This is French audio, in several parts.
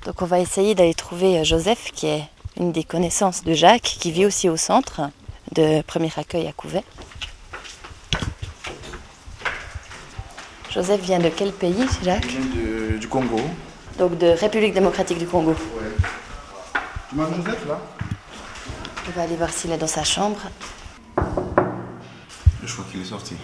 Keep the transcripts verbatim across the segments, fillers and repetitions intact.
Donc on va essayer d'aller trouver Joseph, qui est une des connaissances de Jacques, qui vit aussi au centre de premier accueil à Couvet. Joseph vient de quel pays, Jacques? Il vient de, du Congo. Donc de République démocratique du Congo. Ouais. Tu m'as Joseph là? On va aller voir s'il est dans sa chambre. Je crois qu'il est sorti.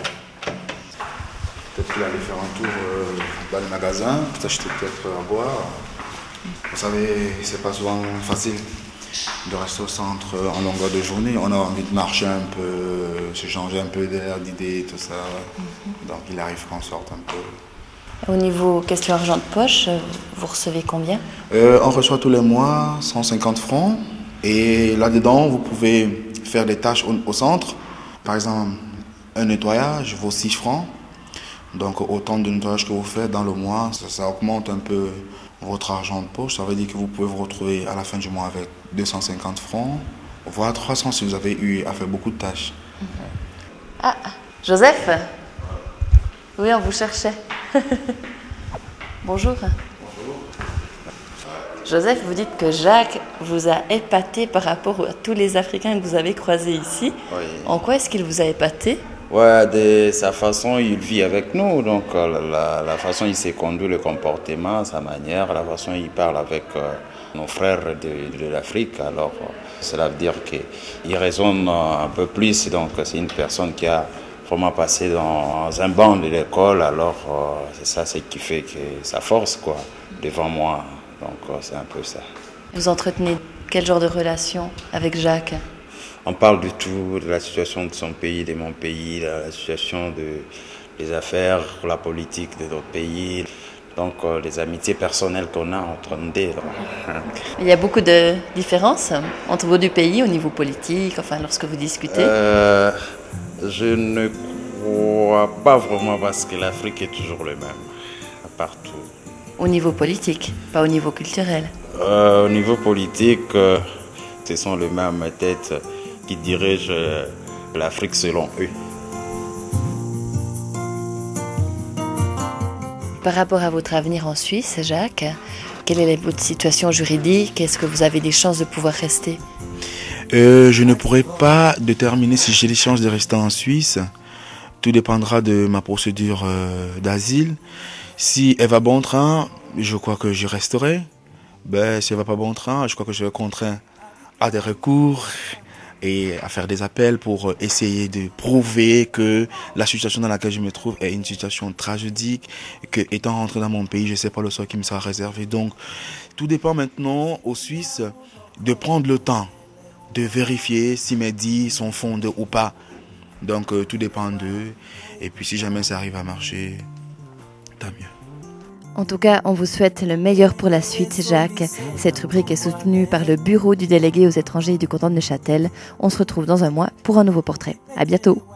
Peut-être qu'il allait faire un tour euh, dans le magasin, s'acheter peut-être à boire. Vous savez, c'est pas souvent facile de rester au centre en longueur de journée. On a envie de marcher un peu, se changer un peu d'air, d'idées, tout ça. Mm-hmm. Donc il arrive qu'on sorte un peu. Au niveau question argent de poche, vous recevez combien? euh, On reçoit tous les mois cent cinquante francs. Et là-dedans, vous pouvez faire des tâches au, au centre. Par exemple, un nettoyage vaut six francs. Donc autant de nettoyage que vous faites dans le mois, ça, ça augmente un peu votre argent de poche. Ça veut dire que vous pouvez vous retrouver à la fin du mois avec deux cent cinquante francs, voire trois cents si vous avez eu à faire beaucoup de tâches. Ah, Joseph? Oui, on vous cherchait. Bonjour. Bonjour. Joseph, vous dites que Jacques vous a épaté par rapport à tous les Africains que vous avez croisés ici. Oui. En quoi est-ce qu'il vous a épaté? Ouais, de sa façon, il vit avec nous. Donc, la, la façon il s'est conduit, le comportement, sa manière, la façon il parle avec euh, nos frères de, de l'Afrique. Alors, cela veut dire qu'il raisonne un peu plus. Donc, c'est une personne qui a vraiment passé dans un banc de l'école. Alors, euh, c'est ça, c'est qui fait que sa force, quoi, devant moi. Donc, euh, c'est un peu ça. Vous entretenez quel genre de relation avec Jacques? On parle de tout, de la situation de son pays, de mon pays, de la situation de, des affaires, la politique de notre pays. Donc, euh, les amitiés personnelles qu'on a entre nous deux. Il y a beaucoup de différences entre vos deux pays au niveau politique, enfin, lorsque vous discutez? euh, Je ne crois pas vraiment parce que l'Afrique est toujours le même, partout. Au niveau politique, pas au niveau culturel? euh, Au niveau politique, euh, ce sont les mêmes têtes qui dirigent l'Afrique selon eux. Par rapport à votre avenir en Suisse, Jacques, quelle est votre situation juridique? Est-ce que vous avez des chances de pouvoir rester? euh, Je ne pourrais pas déterminer si j'ai des chances de rester en Suisse. Tout dépendra de ma procédure euh, d'asile. Si elle va bon train, je crois que je resterai. Ben, si elle va pas bon train, je crois que je serai contraint à des recours et à faire des appels pour essayer de prouver que la situation dans laquelle je me trouve est une situation tragédique, que étant rentré dans mon pays, je ne sais pas le sort qui me sera réservé. Donc, tout dépend maintenant aux Suisses de prendre le temps de vérifier si mes dits sont fondés ou pas. Donc, euh, tout dépend d'eux. Et puis, si jamais ça arrive à marcher, tant mieux. En tout cas, on vous souhaite le meilleur pour la suite, Jacques. Cette rubrique est soutenue par le bureau du délégué aux étrangers du canton de Neuchâtel. On se retrouve dans un mois pour un nouveau portrait. À bientôt.